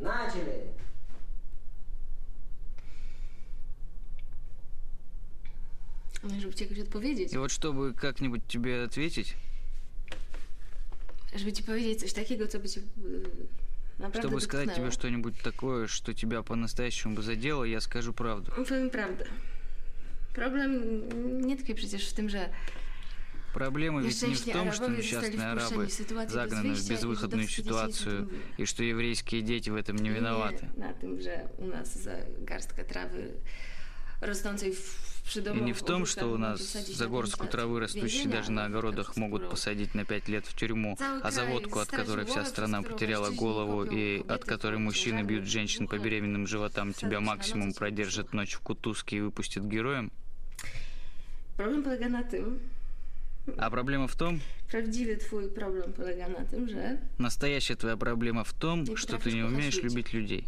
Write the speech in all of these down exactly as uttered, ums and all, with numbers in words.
Начали! Ну, żeby ci jakoś odpowiedzieć. И вот чтобы как-нибудь тебе ответить, Żeby ci powiedzieć coś takiego, co by cię yy, naprawdę чтобы сказать dotknęło. тебе что-нибудь такое, что тебя по-настоящему бы задело, я скажу правду. Powiem prawdę. Problem nie tkwi przecież w tym, że Проблема ведь не в nieszczęśni том, что Arabowie zostali несчастные wpuszczeni арабы w sytuację bez загнаны в wyjścia i безвыходную żydowskie dzieci ситуацию, nic o tym mówią. и что еврейские дети в этом не виноваты. Nie na tym, że u nas za garstkę trawy rosnącej w И przydomowych не в том, что у ogródkach нас mogą posadzić за na горстку pięć lat травы, растущей więzienia, даже на albo огородах, tak могут skórą. посадить на пять лет в тюрьму, Cały а за kraj водку, от stracił которой вся głowę, страна przez którą потеряла mężczyźni голову, kopią и от kobiety которой pod мужчины ciężarem бьют женщин по brzucha, беременным животам, тебя wsadzić na максимум noc w продержат brzuch. ночь в кутузке и выпустят героем. Problem polega na tym, А проблема в том, prawdziwy twój problem polega na tym, że настоящая твоя проблема в том, Не что ты потрafisz не kochać умеешь ludzi. любить людей.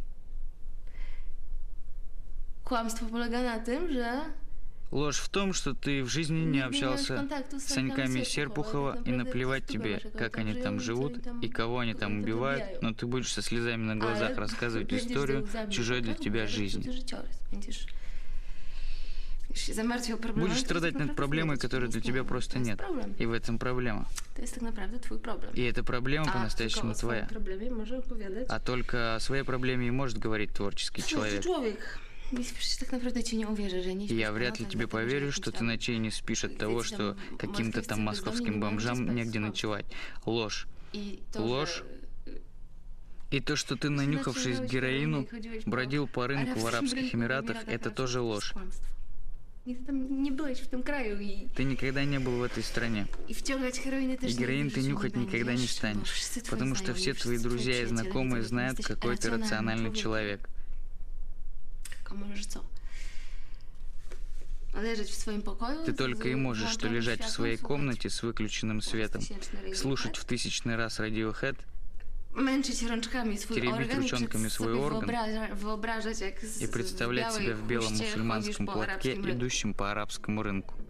kłamstwo polega na tym, że Ложь в том, что ты в жизни не nigdy miałeś общался kontaktu z с Саньками Серпухова, и наплевать тебе, как они там живут и кого они там убивают, но ты будешь со слезами на глазах рассказывать będziesz историю ze łzami чужой для w oczach тебя opowiadać жизни. cudzy życiorys. Będziesz będziesz się zamartwiał problemami, Будешь których страдать tak над naprawdę проблемой, nie ma, которой nie для istnieją. тебя просто To jest нет. problem. И в этом проблема. To jest tak naprawdę twój problem. И эта проблема A tylko по-настоящему o swoim твоя. problemie może opowiadać А только о своей проблеме и может говорить творческий twórczy человек. człowiek. I przecież tak naprawdę ci nie uwierzę, że nie И śpisz я po вряд ли nocach, тебе dlatego, że поверю, jakimś что ты tam ночей не спишь от того, где-то что там каким-то там московским московским бездомным бомжам спать негде спал. ночевать. Ложь. I to, Ложь. że И то, что ты, нанюхавшись героину, бродил по рынку в Арабских Эмиратах, это тоже ложь. Nigdy tam nie byłeś w tym kraju i, Ты никогда не был в этой стране. i wciągać heroiny też И героин nigdy ты w życiu нюхать nie никогда не będziesz, bo станешь. wszyscy twoi Потому что znajomi, все твои wszyscy друзья и twoi przyjaciele знакомые wiedzą, że знают, jesteś какой ты racjonalnym рациональный człowiekiem. человек. Tylko możesz co? Leżeć w swoim pokoju? Ты z- только и z можешь что włączonym лежать в światłem, своей słuchać комнате с выключенным светом, tysięczny Radiohead, слушать в тысячный раз Radiohead, męczyć rączkami swój теребить organ i ручонками przed свой sobie орган wyobraża, wyobrażać, jak z, и представлять w себя в белом chuście chodzisz мусульманском po платке, arabskim rynku. идущем по арабскому рынку.